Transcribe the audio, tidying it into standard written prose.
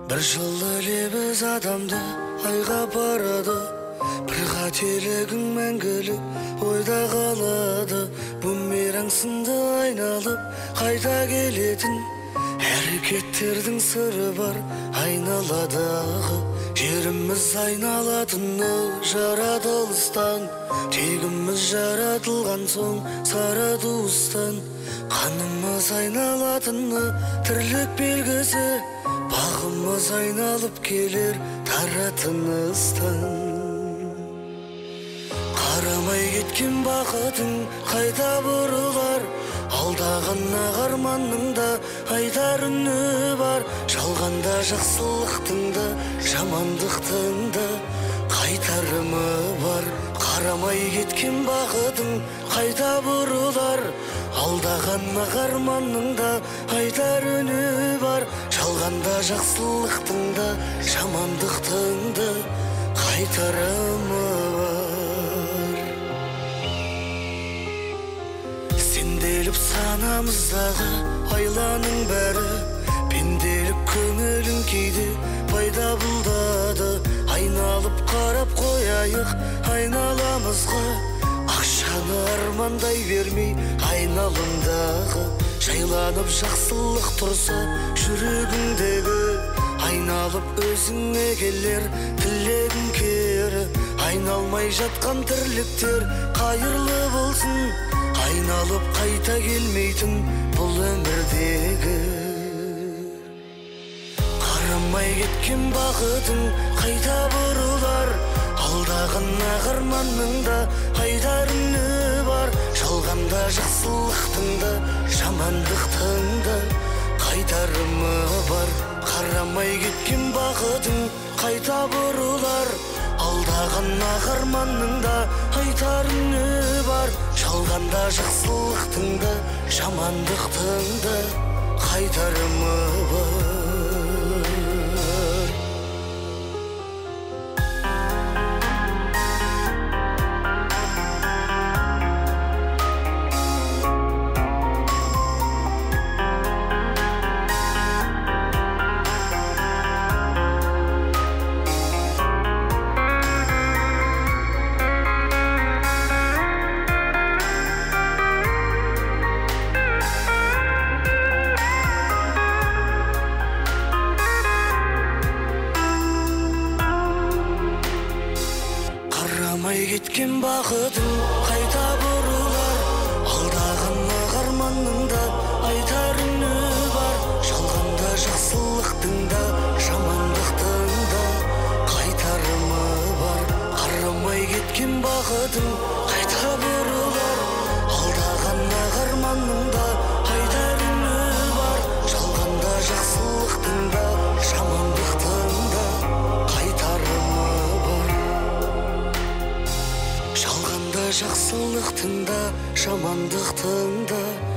Bir жыл элебиз адамды айга барады, bir кателигиң мәңгілік ойда қалады. Бумеранг сынды айналып қайта келетін әрекеттердің сыры бар айналадағы. Жеріміз айналатыны жаратылыстан, тегіміз жаратылған соң сары туыстан. Қанымыз айналатыны тірлік белгісі, бағымыз айналып келер таратыныстан. Қарамай кеткен бақытың қайта бұрылар, алдаған арманның да айтар үні бар. Жалғанда жақсылықтың да жамандықтың да қайтарымы бар. Қарамай кеткен бақытың қайта бұрылар, алдаған арманның да айтар үні бар. Жалғанда жақсылықтың да жамандықтың да қайтарымы бар. Сенделіп санамыздағы айланың бәрі, пенделік көңілің кейде пайда бұлдады. Айналып қарап қояйық айналамызға, ақшаны армандай бермей айналымдағы. Жайланып жақсылық тұрса жүрегіңдегі, айналып өзіңе келер тілегің кері. Айналмай жатқан тірліктер қайырлы болсын, айналып қайта келмейтін бұл өмірдегі. Қарамай кеткен бақытың қайта бұрылар, алдаған арманның да айтар үні бар. Жалғанда жақсылықтың да жамандықтың да қайтарымы бар. Қарамай кеткен бақытың қайта бұрылар, алдаған арманның да айтар үні бар. Жалғанда жақсылықтың да жамандықтың да қайтарымы бар. Қарамай кеткен бақытың қайта бұрылар, алдаған арманның да айтар үні бар. Жалғанда жақсылықтың да жамандықтың да қайтарымы бар. Қарамай кеткен бақытың қайта бұрылар, алдаған арманның да айтар үні бар. Жалғанда жақсылықтың да жамандықтың да қайтарымы бар. Жалғанда жақсылықтың да жамандықтың да